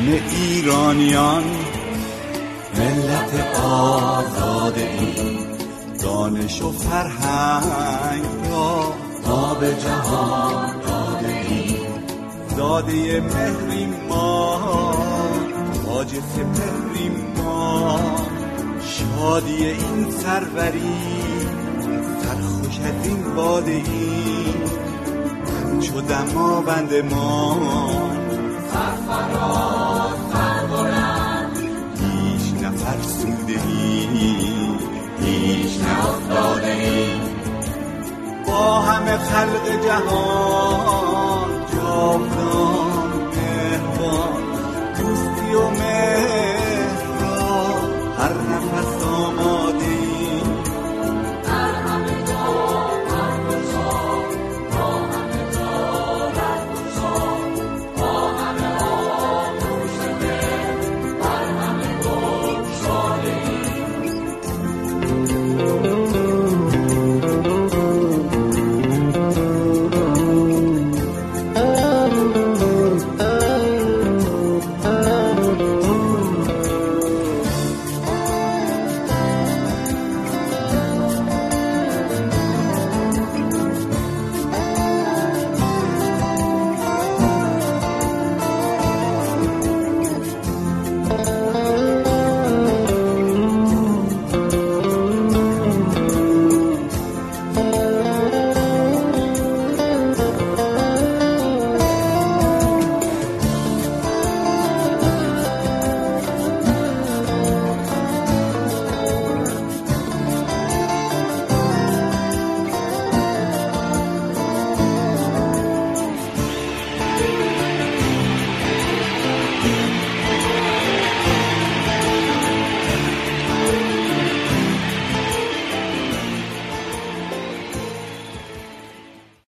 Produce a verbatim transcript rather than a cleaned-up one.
همه ایرانیان ملت آزاده ایم، دانش و فرهنگ را ما به جهان داده ایم. زاده مهریم ما، تاج سپهریم ما، شادی این سروری سرخوش از این باده ایم. همچو دماوند ما سرفراز سربلند، هیچ نفرسوده ایم، هیچ نیفتاده ایم. با همه خلق جهان جاودان مهربان، دوستی و مهر